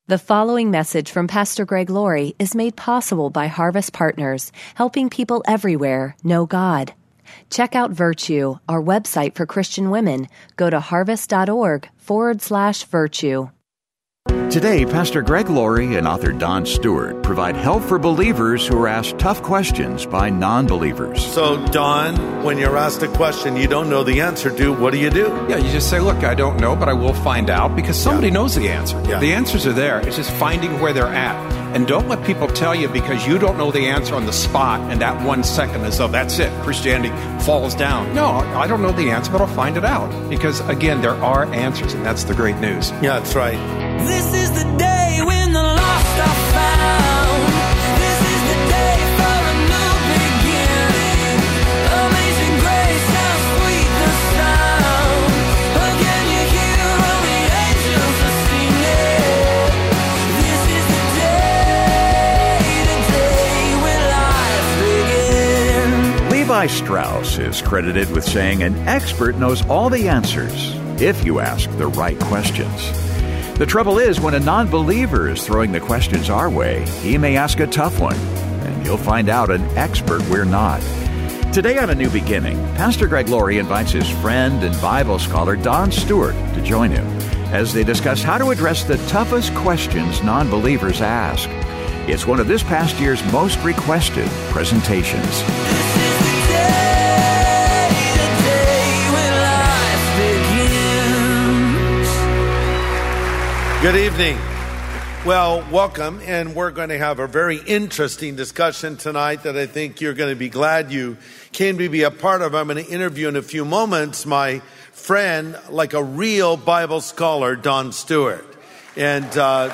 The following message from Pastor Greg Laurie is made possible by Harvest Partners, helping people everywhere know God. Check out Virtue, our website for Christian women. Go to harvest.org/virtue. Today, Pastor Greg Laurie and author Don Stewart provide help for believers who are asked tough questions by non-believers. So, Don, when you're asked a question you don't know the answer to, what do? Yeah, you just say, look, I don't know, but I will find out, because somebody knows the answer. Yeah. The answers are there. It's just finding where they're at. And don't let people tell you because you don't know the answer on the spot, and that 1 second is, oh, that's it. Christianity falls down. No, I don't know the answer, but I'll find it out. Because, again, there are answers, and that's the great news. Yeah, that's right. This is the day when the lost are found. This is the day for a new beginning. Amazing grace, how sweet the sound. Again you hear all the angels are singing. This is the day when life begins. Levi Strauss is credited with saying an expert knows all the answers if you ask the right questions. The trouble is, when a non-believer is throwing the questions our way, he may ask a tough one, and you'll find out an expert we're not. Today on A New Beginning, Pastor Greg Laurie invites his friend and Bible scholar Don Stewart to join him as they discuss how to address the toughest questions non-believers ask. It's one of this past year's most requested presentations. This is the day when life begins. Good evening. Well, welcome, and we're going to have a very interesting discussion tonight that I think you're going to be glad you came to be a part of. I'm going to interview in a few moments my friend, like a real Bible scholar, Don Stewart. And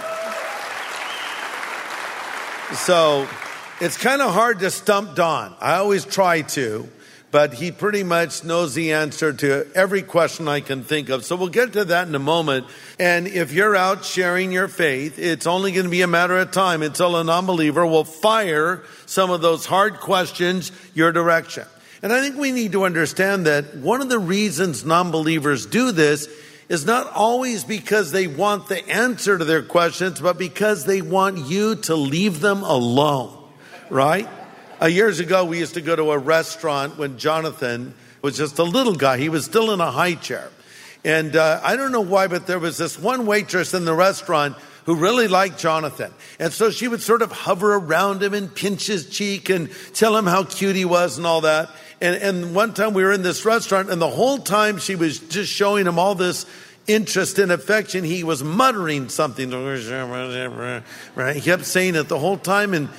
so it's kind of hard to stump Don. I always try to, but he pretty much knows the answer to every question I can think of. So we'll get to that in a moment. And if you're out sharing your faith, it's only going to be a matter of time until a non-believer will fire some of those hard questions your direction. And I think we need to understand that one of the reasons non-believers do this is not always because they want the answer to their questions, but because they want you to leave them alone, right? Years ago, we used to go to a restaurant when Jonathan was just a little guy. He was still in a high chair. And I don't know why, but there was this one waitress in the restaurant who really liked Jonathan. And so she would sort of hover around him and pinch his cheek and tell him how cute he was and all that. And one time we were in this restaurant, and the whole time she was just showing him all this interest and affection, he was muttering something. Right? He kept saying it the whole time, and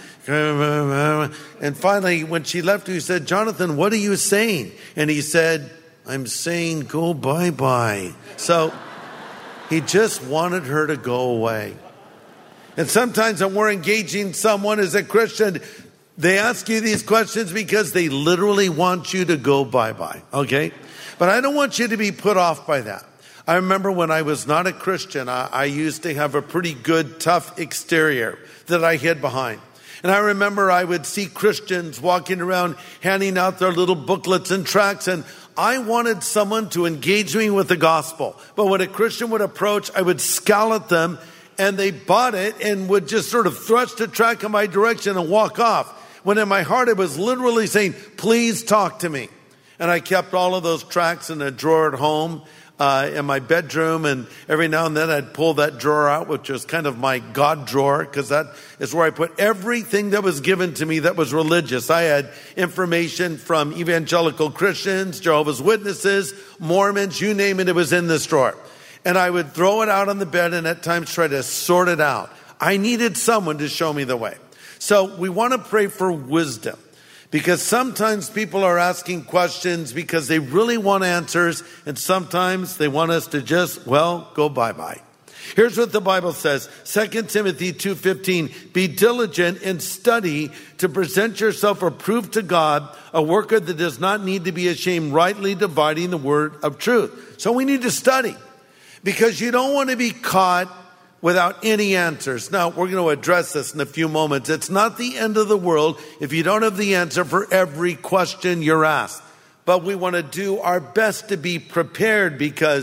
finally, when she left, he said, "Jonathan, what are you saying?" And he said, "I'm saying go bye-bye." So he just wanted her to go away. And sometimes when we're engaging someone as a Christian, they ask you these questions because they literally want you to go bye-bye, okay? But I don't want you to be put off by that. I remember when I was not a Christian, I used to have a pretty good, tough exterior that I hid behind. And I remember I would see Christians walking around handing out their little booklets and tracts, and I wanted someone to engage me with the gospel. But when a Christian would approach, I would scowl at them, and they bought it and would just sort of thrust a tract in my direction and walk off. When in my heart, it was literally saying, "Please talk to me." And I kept all of those tracts in a drawer at home. In my bedroom, and every now and then I'd pull that drawer out, which was kind of my God drawer, because that is where I put everything that was given to me that was religious. I had information from evangelical Christians, Jehovah's Witnesses, Mormons, you name it, it was in this drawer. And I would throw it out on the bed and at times try to sort it out. I needed someone to show me the way. So we want to pray for wisdom. Because sometimes people are asking questions because they really want answers, and sometimes they want us to just, go bye-bye. Here's what the Bible says, 2 Timothy 2:15, "Be diligent and study to present yourself approved to God, a worker that does not need to be ashamed, rightly dividing the word of truth." So we need to study, because you don't want to be caught without any answers. Now, we're going to address this in a few moments. It's not the end of the world if you don't have the answer for every question you're asked. But we want to do our best to be prepared, because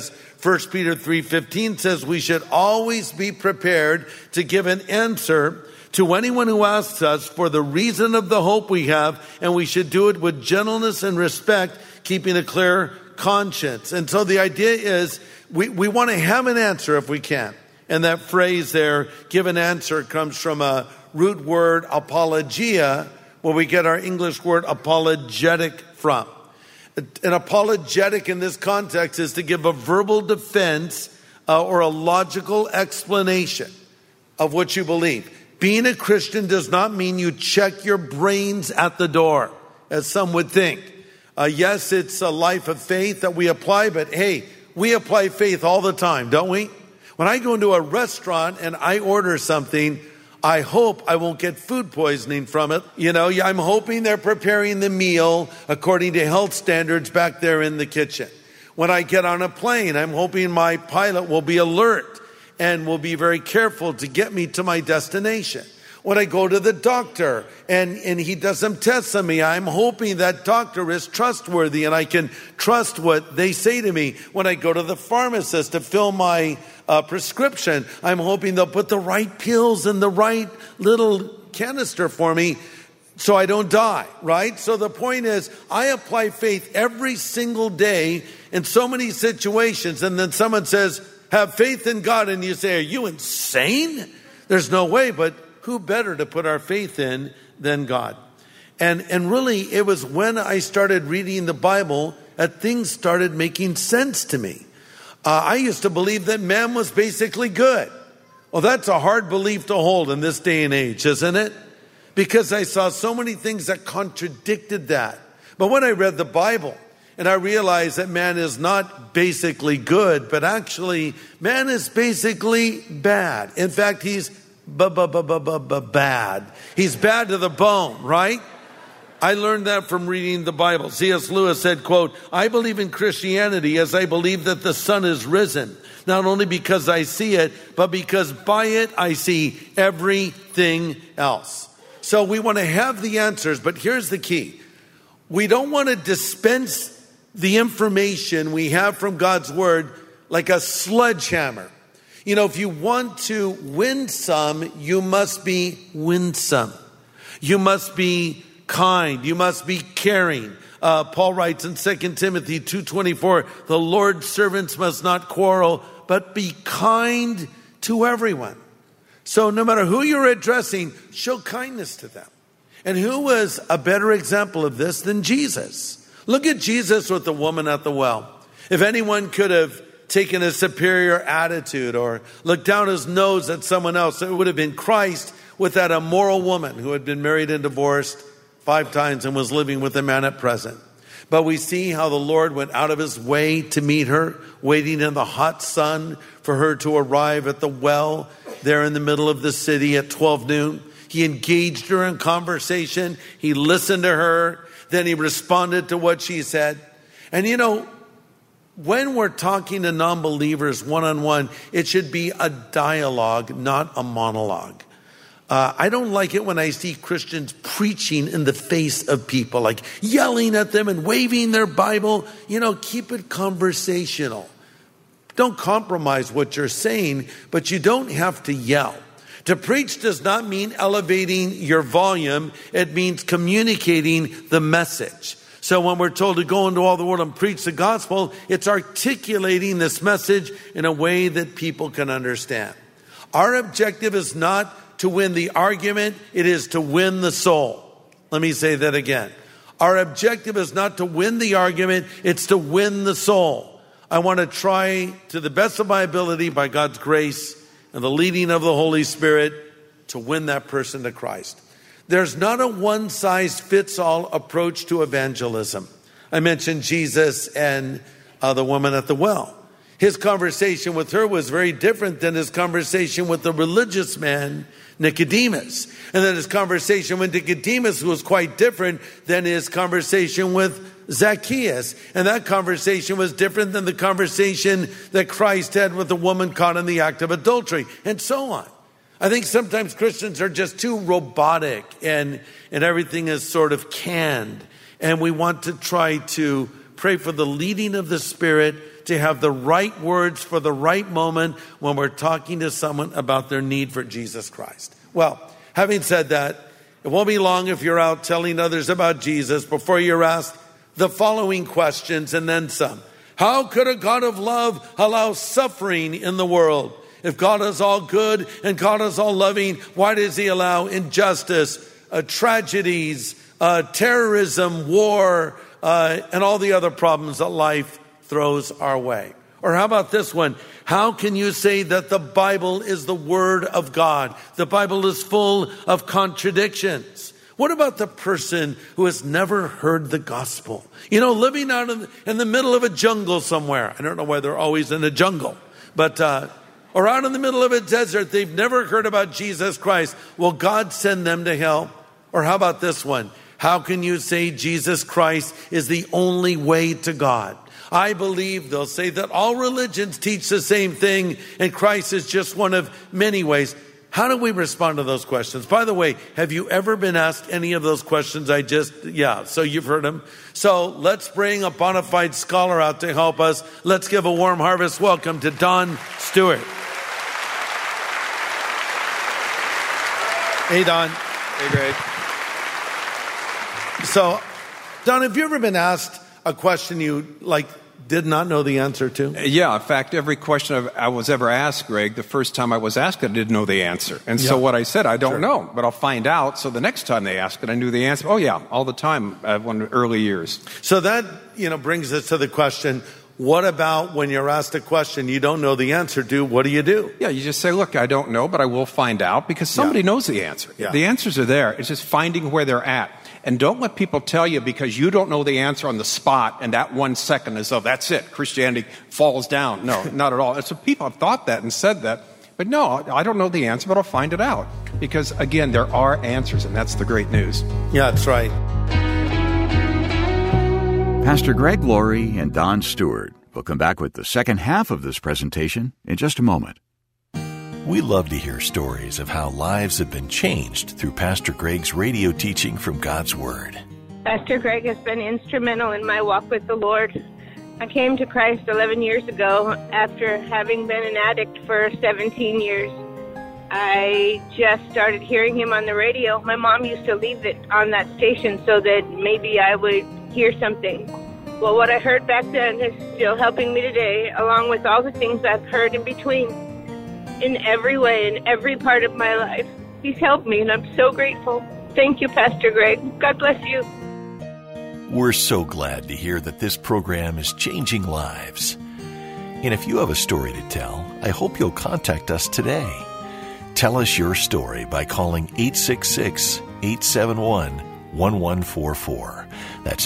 1 Peter 3:15 says we should always be prepared to give an answer to anyone who asks us for the reason of the hope we have, and we should do it with gentleness and respect, keeping a clear conscience. And so the idea is we want to have an answer if we can. And that phrase there, give an answer, comes from a root word, apologia, where we get our English word apologetic from. An apologetic in this context is to give a verbal defense or a logical explanation of what you believe. Being a Christian does not mean you check your brains at the door, as some would think. Yes, it's a life of faith that we apply, but hey, we apply faith all the time, don't we? When I go into a restaurant and I order something, I hope I won't get food poisoning from it. You know, I'm hoping they're preparing the meal according to health standards back there in the kitchen. When I get on a plane, I'm hoping my pilot will be alert and will be very careful to get me to my destination. When I go to the doctor and he does some tests on me, I'm hoping that doctor is trustworthy and I can trust what they say to me. When I go to the pharmacist to fill my prescription, I'm hoping they'll put the right pills in the right little canister for me so I don't die, right? So the point is, I apply faith every single day in so many situations, and then someone says, have faith in God, and you say, are you insane? There's no way, but who better to put our faith in than God? And really, it was when I started reading the Bible that things started making sense to me. I used to believe that man was basically good. Well, that's a hard belief to hold in this day and age, isn't it? Because I saw so many things that contradicted that. But when I read the Bible and I realized that man is not basically good, but actually man is basically bad. In fact, he's bad. He's bad to the bone, right? I learned that from reading the Bible. C.S. Lewis said, quote, I believe in Christianity as I believe that the sun is risen, not only because I see it, but because by it I see everything else. So we want to have the answers, but here's the key. We don't want to dispense the information we have from God's word like a sledgehammer. You know, if you want to win some, you must be winsome. You must be kind. You must be caring. Paul writes in 2 Timothy 2:24, the Lord's servants must not quarrel, but be kind to everyone. So no matter who you're addressing, show kindness to them. And who was a better example of this than Jesus? Look at Jesus with the woman at the well. If anyone could have taken a superior attitude or looked down his nose at someone else, it would have been Christ with that immoral woman who had been married and divorced 5 times and was living with a man at present. But we see how the Lord went out of his way to meet her, waiting in the hot sun for her to arrive at the well there in the middle of the city at 12 noon. He engaged her in conversation. He listened to her. Then he responded to what she said. And you know, when we're talking to non-believers one-on-one, it should be a dialogue, not a monologue. I don't like it when I see Christians preaching in the face of people, like yelling at them and waving their Bible. You know, keep it conversational. Don't compromise what you're saying, but you don't have to yell. To preach does not mean elevating your volume. It means communicating the message. So when we're told to go into all the world and preach the gospel, it's articulating this message in a way that people can understand. Our objective is not to win the argument, it is to win the soul. Let me say that again. Our objective is not to win the argument, it's to win the soul. I want to try to the best of my ability, by God's grace and the leading of the Holy Spirit, to win that person to Christ. There's not a one-size-fits-all approach to evangelism. I mentioned Jesus and the woman at the well. His conversation with her was very different than his conversation with the religious man, Nicodemus. And then his conversation with Nicodemus was quite different than his conversation with Zacchaeus. And that conversation was different than the conversation that Christ had with the woman caught in the act of adultery, and so on. I think sometimes Christians are just too robotic and everything is sort of canned. And we want to try to pray for the leading of the Spirit to to have the right words for the right moment when we're talking to someone about their need for Jesus Christ. Well, having said that, it won't be long if you're out telling others about Jesus before you're asked the following questions and then some. How could a God of love allow suffering in the world? If God is all good and God is all loving, why does he allow injustice, tragedies, terrorism, war, and all the other problems that life throws our way? Or how about this one? How can you say that the Bible is the Word of God? The Bible is full of contradictions. What about the person who has never heard the gospel? Living out in the middle of a jungle somewhere. I don't know why they're always in a jungle, but or out in the middle of a desert. They've never heard about Jesus Christ. Will God send them to hell? Or how about this one? How can you say Jesus Christ is the only way to God? I believe they'll say that all religions teach the same thing and Christ is just one of many ways. How do we respond to those questions? By the way, have you ever been asked any of those questions? So you've heard them. So let's bring a bona fide scholar out to help us. Let's give a warm harvest welcome to Don Stewart. Hey, Don. Hey, Greg. So, Don, have you ever been asked a question you did not know the answer to? Yeah, in fact, every question I was ever asked, Greg, the first time I was asked it, I didn't know the answer. And so what I said, I don't know, but I'll find out. So the next time they ask it, I knew the answer. Oh, yeah, all the time, in early years. So that, brings us to the question, what about when you're asked a question you don't know the answer to, what do you do? Yeah, you just say, look, I don't know, but I will find out because somebody knows the answer. Yeah. The answers are there. It's just finding where they're at. And don't let people tell you because you don't know the answer on the spot and that 1 second is, that's it. Christianity falls down. No, not at all. And so people have thought that and said that. But no, I don't know the answer, but I'll find it out. Because, again, there are answers, and that's the great news. Yeah, that's right. Pastor Greg Laurie and Don Stewart will come back with the second half of this presentation in just a moment. We love to hear stories of how lives have been changed through Pastor Greg's radio teaching from God's Word. Pastor Greg has been instrumental in my walk with the Lord. I came to Christ 11 years ago after having been an addict for 17 years. I just started hearing him on the radio. My mom used to leave it on that station so that maybe I would hear something. Well, what I heard back then is still helping me today, along with all the things I've heard in between. In every way, in every part of my life. He's helped me, and I'm so grateful. Thank you, Pastor Greg. God bless you. We're so glad to hear that this program is changing lives. And if you have a story to tell, I hope you'll contact us today. Tell us your story by calling 866-871-1144. That's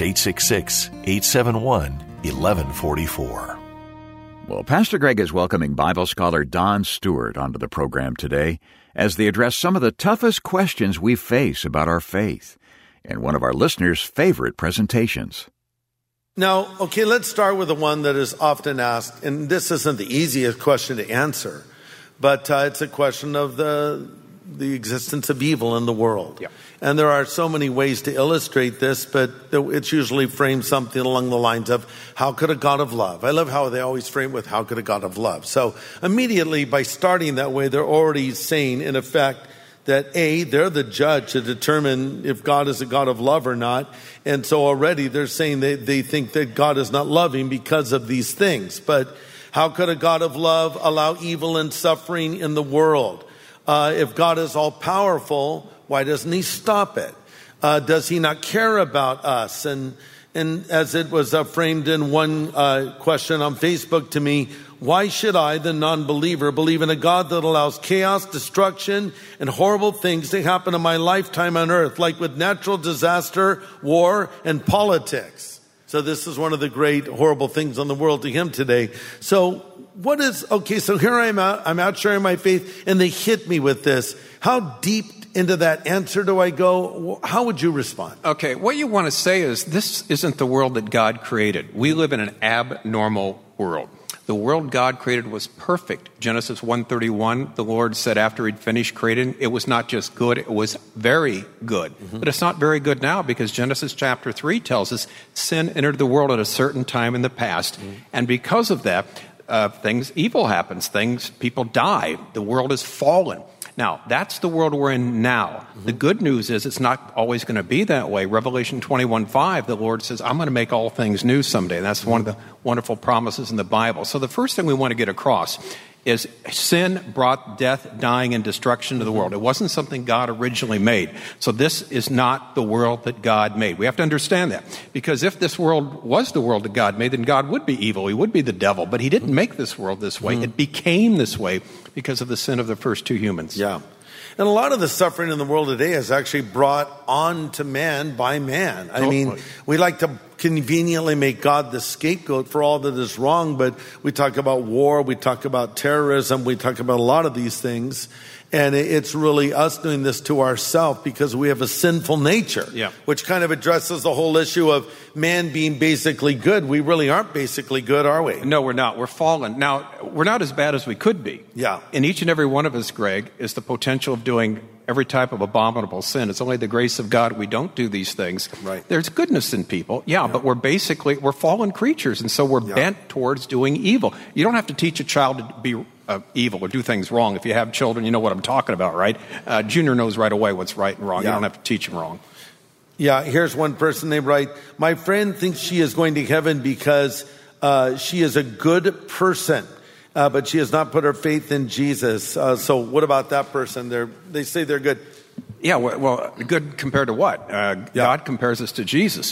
866-871-1144. Well, Pastor Greg is welcoming Bible scholar Don Stewart onto the program today as they address some of the toughest questions we face about our faith in one of our listeners' favorite presentations. Now, let's start with the one that is often asked, and this isn't the easiest question to answer, but it's a question of the existence of evil in the world. Yeah. And there are so many ways to illustrate this, but it's usually framed something along the lines of, how could a God of love? I love how they always frame with, how could a God of love? So immediately by starting that way, they're already saying, in effect, that they're the judge to determine if God is a God of love or not. And so already they're saying they think that God is not loving because of these things. But how could a God of love allow evil and suffering in the world? If God is all powerful, why doesn't he stop it? Does he not care about us? And as it was framed in one question on Facebook to me, why should I, the non-believer, believe in a God that allows chaos, destruction, and horrible things to happen in my lifetime on earth, like with natural disaster, war, and politics? So this is one of the great horrible things in the world to him today. So so here I'm out sharing my faith, and they hit me with this. How deep into that answer do I go? How would you respond? Okay, what you want to say is this isn't the world that God created. We live in an abnormal world. The world God created was perfect. Genesis 1:31, the Lord said after he'd finished creating, it was not just good, it was very good. But it's not very good now because Genesis chapter 3 tells us sin entered the world at a certain time in the past. And because of that, evil happens. People die. The world is fallen. Now, that's the world we're in now. The good news is it's not always going to be that way. Revelation 21:5, the Lord says, I'm going to make all things new someday. And that's one of the wonderful promises in the Bible. So the first thing we want to get across is sin brought death, dying, and destruction to the world. It wasn't something God originally made. So this is not the world that God made. We have to understand that. Because if this world was the world that God made, then God would be evil. He would be the devil. But he didn't make this world this way. It became this way because of the sin of the first two humans. Yeah. And a lot of the suffering in the world today is actually brought on to man by man. I mean, we like to conveniently make God the scapegoat for all that is wrong, but we talk about war, we talk about terrorism, we talk about a lot of these things. And it's really us doing this to ourselves because we have a sinful nature, which kind of addresses the whole issue of man being basically good. We really aren't basically good, are we? No, we're not. We're fallen. Now, we're not as bad as we could be. Yeah. In each and every one of us, Greg, is the potential of doing every type of abominable sin. It's only the grace of God we don't do these things. Right. There's goodness in people, but we're fallen creatures, and so we're bent towards doing evil. You don't have to teach a child to be evil or do things wrong. If you have children, you know what I'm talking about, right? Junior knows right away what's right and wrong. You don't have to teach him wrong. Yeah, here's one person, they write, my friend thinks she is going to heaven because she is a good person. But she has not put her faith in Jesus. So what about that person? They say they're good. Yeah, well, good compared to what? God compares us to Jesus.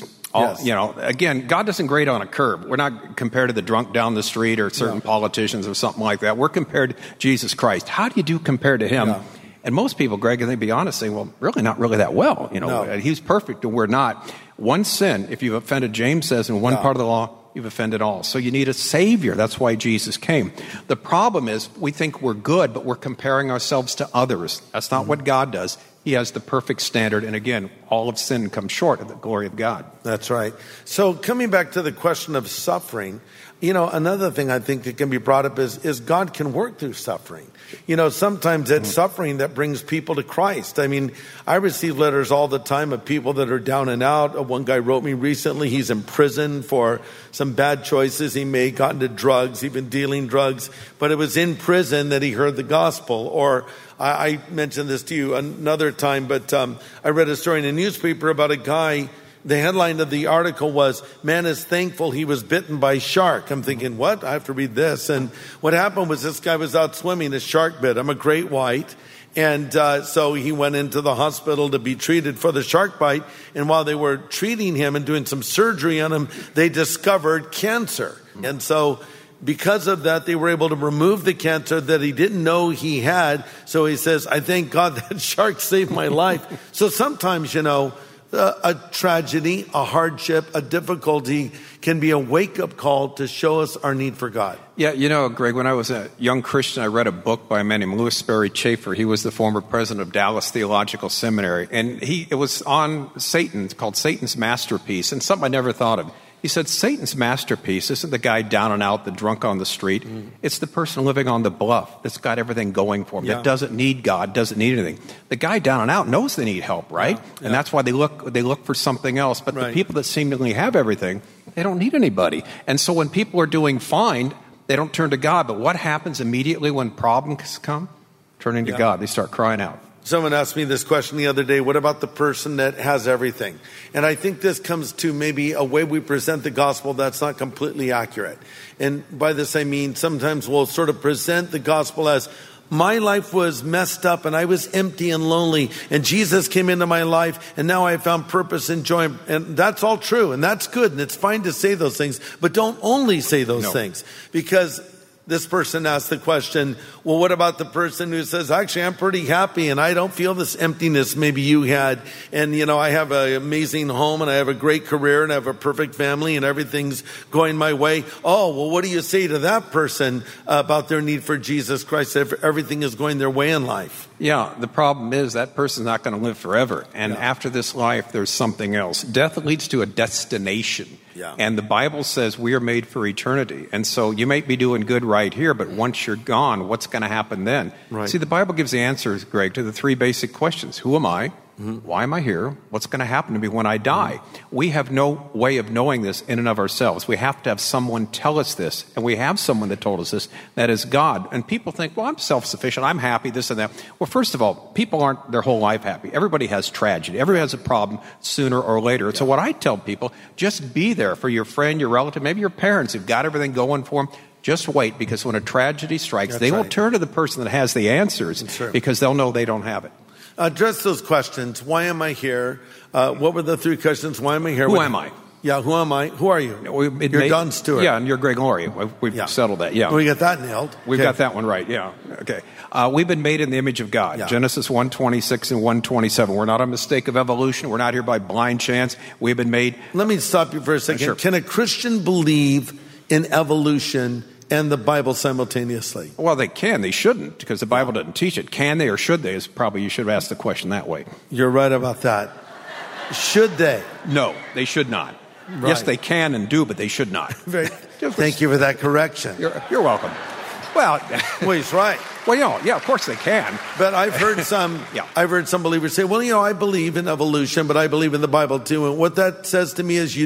Again, God doesn't grade on a curve. We're not compared to the drunk down the street or certain politicians or something like that. We're compared to Jesus Christ. How do you do compared to him? And most people, Greg, and they be honest, say, well, really not really that well. He's perfect and we're not. One sin, if you've offended, James says, in one part of the law, you've offended all. So you need a Savior. That's why Jesus came. The problem is we think we're good, but we're comparing ourselves to others. That's not what God does. He has the perfect standard. And again, all of sin comes short of the glory of God. That's right. So coming back to the question of suffering, another thing I think that can be brought up is God can work through suffering. Sometimes it's suffering that brings people to Christ. I mean, I receive letters all the time of people that are down and out. One guy wrote me recently, he's in prison for some bad choices he made, got into drugs, he'd been dealing drugs, but it was in prison that he heard the gospel. Or I mentioned this to you another time, but I read a story in a newspaper about a guy. The headline of the article was, man is thankful he was bitten by a shark. I'm thinking, what? I have to read this. And what happened was this guy was out swimming, a shark bit him, a great white. And so he went into the hospital to be treated for the shark bite. And while they were treating him and doing some surgery on him, they discovered cancer. And so because of that, they were able to remove the cancer that he didn't know he had. So he says, I thank God that shark saved my life. So sometimes, a tragedy, a hardship, a difficulty can be a wake-up call to show us our need for God. Yeah, Greg, when I was a young Christian, I read a book by a man named Louis Sperry Chafer. He was the former president of Dallas Theological Seminary. And it was on Satan, it's called Satan's Masterpiece, and something I never thought of. He said, Satan's masterpiece isn't the guy down and out, the drunk on the street. It's the person living on the bluff that's got everything going for him, that doesn't need God, doesn't need anything. The guy down and out knows they need help, right? And that's why they look for something else. But the people that seemingly have everything, they don't need anybody. And so when people are doing fine, they don't turn to God. But what happens immediately when problems come? Turning to God. They start crying out. Someone asked me this question the other day, what about the person that has everything? And I think this comes to maybe a way we present the gospel that's not completely accurate. And by this I mean sometimes we'll sort of present the gospel as, my life was messed up and I was empty and lonely and Jesus came into my life and now I found purpose and joy. And that's all true and that's good and it's fine to say those things, but don't only say those things, because this person asked the question, well, what about the person who says, actually, I'm pretty happy and I don't feel this emptiness maybe you had. And, I have an amazing home and I have a great career and I have a perfect family and everything's going my way. Oh, well, what do you say to that person about their need for Jesus Christ if everything is going their way in life? Yeah, the problem is that person's not going to live forever. And after this life, there's something else. Death leads to a destination. Yeah. And the Bible says we are made for eternity. And so you may be doing good right here, but once you're gone, what's going to happen then? Right. See, the Bible gives the answers, Greg, to the three basic questions. Who am I? Why am I here? What's going to happen to me when I die? We have no way of knowing this in and of ourselves. We have to have someone tell us this. And we have someone that told us this. That is God. And people think, well, I'm self-sufficient. I'm happy, this and that. Well, first of all, people aren't their whole life happy. Everybody has tragedy. Everybody has a problem sooner or later. So what I tell people, just be there for your friend, your relative, maybe your parents who've got everything going for them. Just wait, because when a tragedy strikes, they will turn to the person that has the answers because they'll know they don't have it. Address those questions. Why am I here? What were the three questions? Why am I here? Who am I? Yeah, who am I? Who are you? You're Don Stewart. Yeah, and you're Greg Laurie. We've settled that, yeah. We got that nailed. We've got that one right, yeah. Okay. We've been made in the image of God. Yeah. Genesis 1:26 and 1:27. We're not a mistake of evolution. We're not here by blind chance. We've been made... Let me stop you for a second. Sure. Can a Christian believe in evolution and the Bible simultaneously? Well, they can. They shouldn't, because the Bible doesn't teach it. Can they or should they? Is probably you should have asked the question that way. You're right about that. Should they? No, they should not. Right. Yes, they can and do, but they should not. Thank you for that correction. You're welcome. Well, he's right. Well, yeah, of course they can. But I've heard I've heard some believers say, well, I believe in evolution, but I believe in the Bible too. And what that says to me is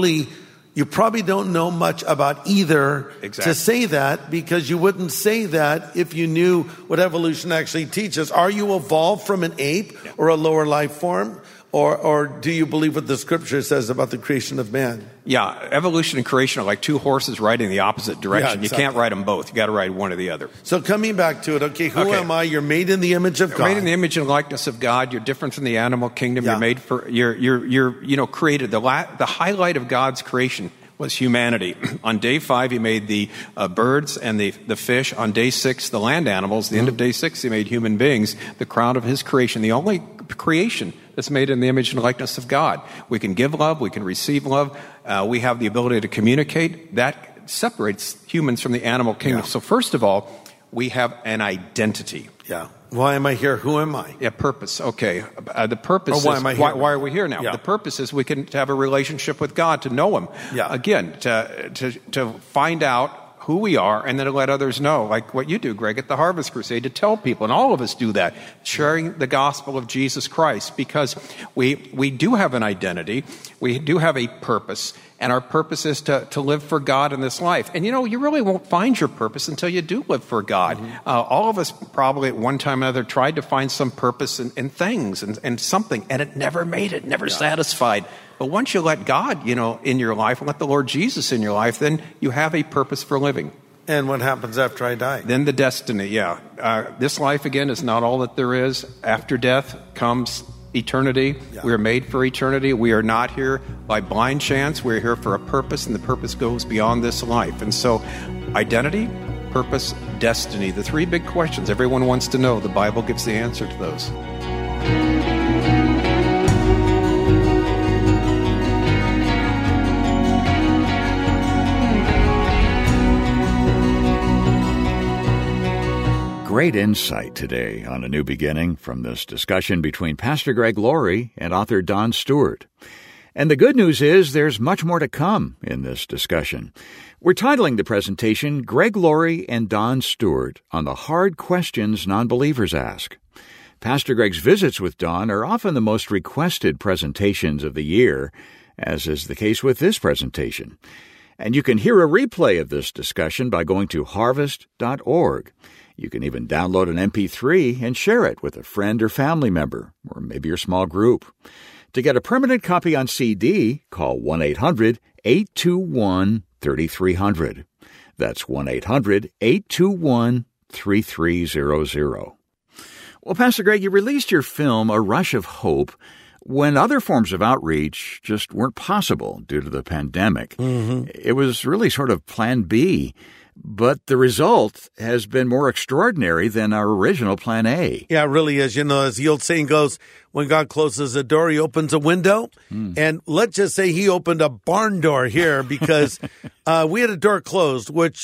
you probably don't know much about either to say that, because you wouldn't say that if you knew what evolution actually teaches. Are you evolved from an ape or a lower life form? Or do you believe what the scripture says about the creation of man? Yeah, evolution and creation are like two horses riding the opposite direction. Yeah, exactly. You can't ride them both. You got to ride one or the other. So coming back to it, who am I? You're made in the image of God. You're made in the image and likeness of God. You're different from the animal kingdom. Yeah. You're made for. You're created. The highlight of God's creation was humanity. On day 5, he made the birds and the fish. On day 6, the land animals. The end of day 6, he made human beings. The crown of his creation, the only creation that's made in the image and likeness of God. We can give love. We can receive love. We have the ability to communicate. That separates humans from the animal kingdom. Yeah. So first of all, we have an identity. Yeah. Why am I here? Who am I? Yeah, purpose. Okay. The purpose why is, am I here? why are we here now? Yeah. The purpose is we can have a relationship with God, to know him. Yeah. Again, to find out who we are, and then to let others know, like what you do, Greg, at the Harvest Crusade, to tell people, and all of us do that, sharing the gospel of Jesus Christ, because we do have an identity, we do have a purpose, and our purpose is to live for God in this life. And you really won't find your purpose until you do live for God. All of us probably at one time or another tried to find some purpose in things and something, and it never made it, never satisfied. But once you let God, in your life, and let the Lord Jesus in your life, then you have a purpose for living. And what happens after I die? Then the destiny, this life, again, is not all that there is. After death comes eternity. Yeah. We are made for eternity. We are not here by blind chance. We're here for a purpose, and the purpose goes beyond this life. And so, identity, purpose, destiny, the three big questions everyone wants to know. The Bible gives the answer to those. Great insight today on A New Beginning from this discussion between Pastor Greg Laurie and author Don Stewart. And the good news is there's much more to come in this discussion. We're titling the presentation, Greg Laurie and Don Stewart on the Hard Questions Non-Believers Ask. Pastor Greg's visits with Don are often the most requested presentations of the year, as is the case with this presentation. And you can hear a replay of this discussion by going to harvest.org. You can even download an MP3 and share it with a friend or family member, or maybe your small group. To get a permanent copy on CD, call 1-800-821-3300. That's 1-800-821-3300. Well, Pastor Greg, you released your film, A Rush of Hope, when other forms of outreach just weren't possible due to the pandemic. Mm-hmm. It was really sort of plan B. But the result has been more extraordinary than our original plan A. Yeah, it really is. As the old saying goes, when God closes a door, he opens a window. And let's just say he opened a barn door here, because we had a door closed, which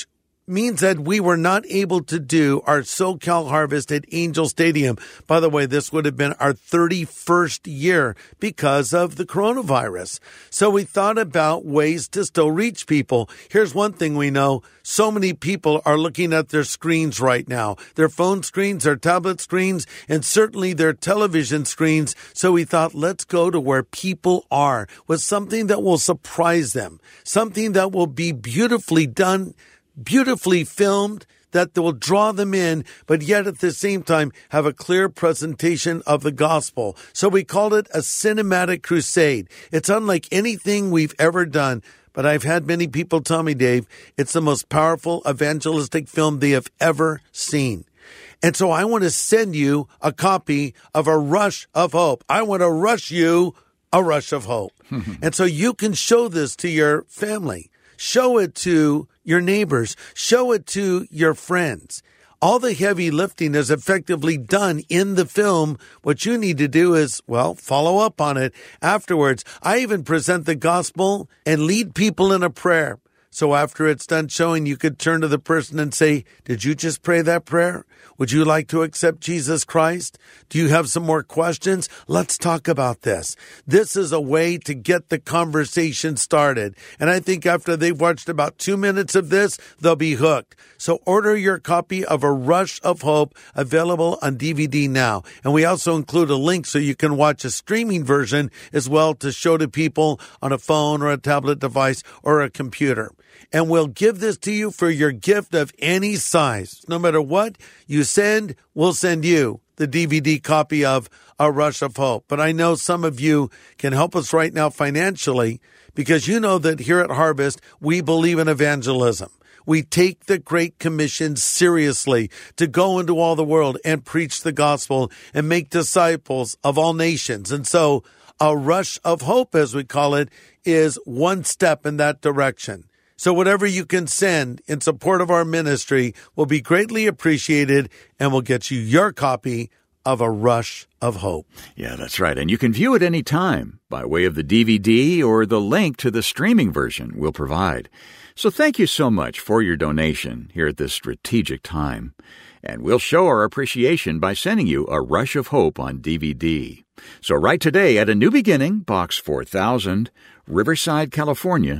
means that we were not able to do our SoCal Harvest at Angel Stadium. By the way, this would have been our 31st year because of the coronavirus. So we thought about ways to still reach people. Here's one thing we know. So many people are looking at their screens right now, their phone screens, their tablet screens, and certainly their television screens. So we thought, let's go to where people are with something that will surprise them, something that will be beautifully done, beautifully filmed, that will draw them in, but yet at the same time have a clear presentation of the gospel. So we called it a cinematic crusade. It's unlike anything we've ever done, but I've had many people tell me, Dave, it's the most powerful evangelistic film they have ever seen. And so I want to send you a copy of A Rush of Hope. I want to rush you a rush of hope. And so you can show this to your family. Show it to your neighbors. Show it to your friends. All the heavy lifting is effectively done in the film. What you need to do is, well, follow up on it afterwards. I even present the gospel and lead people in a prayer. So after it's done showing, you could turn to the person and say, did you just pray that prayer? Would you like to accept Jesus Christ? Do you have some more questions? Let's talk about this. This is a way to get the conversation started. And I think after they've watched about 2 minutes of this, they'll be hooked. So order your copy of A Rush of Hope, available on DVD now. And we also include a link so you can watch a streaming version as well to show to people on a phone or a tablet device or a computer. And we'll give this to you for your gift of any size. No matter what you send, we'll send you the DVD copy of A Rush of Hope. But I know some of you can help us right now financially, because you know that here at Harvest, we believe in evangelism. We take the Great Commission seriously to go into all the world and preach the gospel and make disciples of all nations. And so A Rush of Hope, as we call it, is one step in that direction. So whatever you can send in support of our ministry will be greatly appreciated, and will get you your copy of A Rush of Hope. Yeah, that's right. And you can view it any time by way of the DVD or the link to the streaming version we'll provide. So thank you so much for your donation here at this strategic time. And we'll show our appreciation by sending you A Rush of Hope on DVD. So write today at A New Beginning, Box 4000, Riverside, California,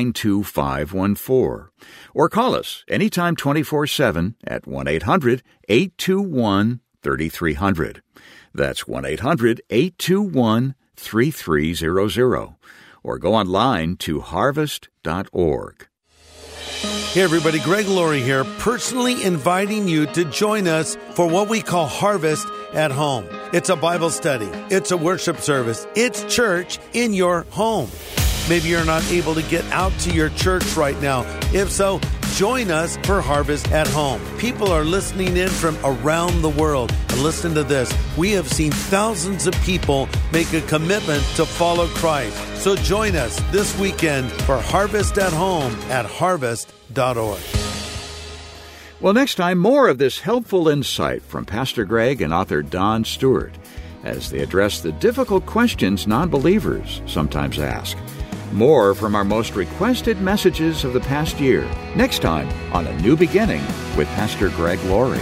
92514. Or call us anytime 24/7 at 1-800-821-3300. That's 1-800-821-3300. Or go online to harvest.org. Hey everybody, Greg Laurie here, personally inviting you to join us for what we call Harvest at Home. It's a Bible study. It's a worship service. It's church in your home. Maybe you're not able to get out to your church right now. If so, join us for Harvest at Home. People are listening in from around the world. And listen to this. We have seen thousands of people make a commitment to follow Christ. So join us this weekend for Harvest at Home at harvest.org. Well, next time, more of this helpful insight from Pastor Greg and author Don Stewart as they address the difficult questions non-believers sometimes ask. More from our most requested messages of the past year, next time on A New Beginning with Pastor Greg Laurie.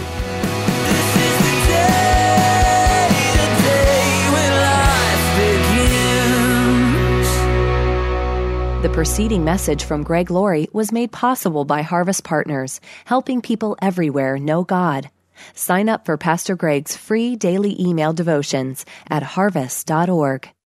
The preceding message from Greg Laurie was made possible by Harvest Partners, helping people everywhere know God. Sign up for Pastor Greg's free daily email devotions at harvest.org.